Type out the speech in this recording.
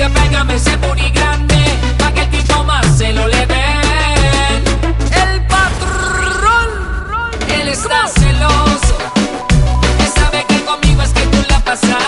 que pégame ese booty grande, pa' que el tipo más se lo le den. El patrón, él está celoso, él sabe que conmigo es que tú la pasas.